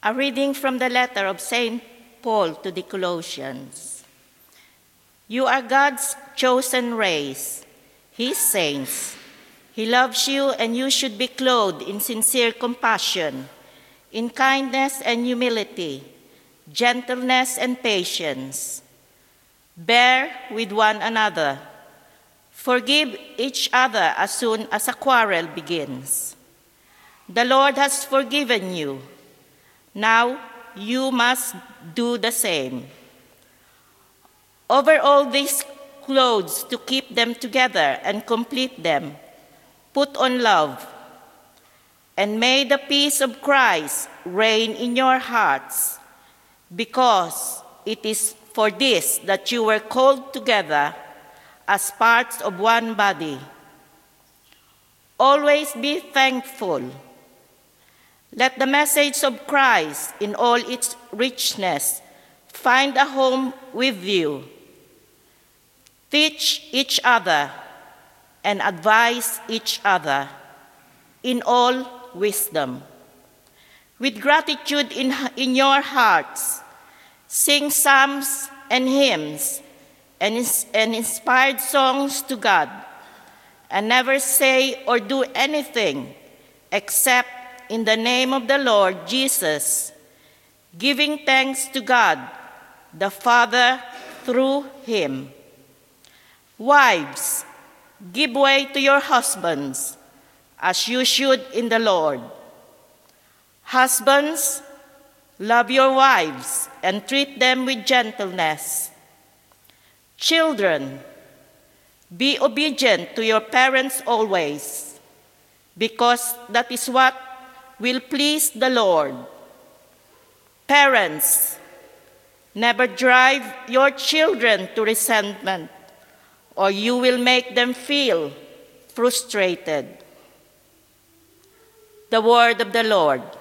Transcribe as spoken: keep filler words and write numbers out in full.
A reading from the letter of Saint Paul to the Colossians. You are God's chosen race, His saints. He loves you, and you should be clothed in sincere compassion, in kindness and humility, gentleness and patience. Bear with one another. Forgive each other as soon as a quarrel begins. The Lord has forgiven you. Now you must do the same. Over all these clothes, to keep them together and complete them, put on love. And may the peace of Christ reign in your hearts, because it is for this that you were called together as parts of one body. Always be thankful. Let the message of Christ in all its richness find a home with you. Teach each other and advise each other in all wisdom. With gratitude in, in your hearts, sing psalms and hymns and, and inspired songs to God, and never say or do anything except in the name of the Lord Jesus, giving thanks to God the Father through him. Wives, give way to your husbands, as you should in the Lord. Husbands, love your wives and treat them with gentleness. Children, be obedient to your parents always, because that is what will please the Lord. Parents, never drive your children to resentment, or you will make them feel frustrated. The word of the Lord.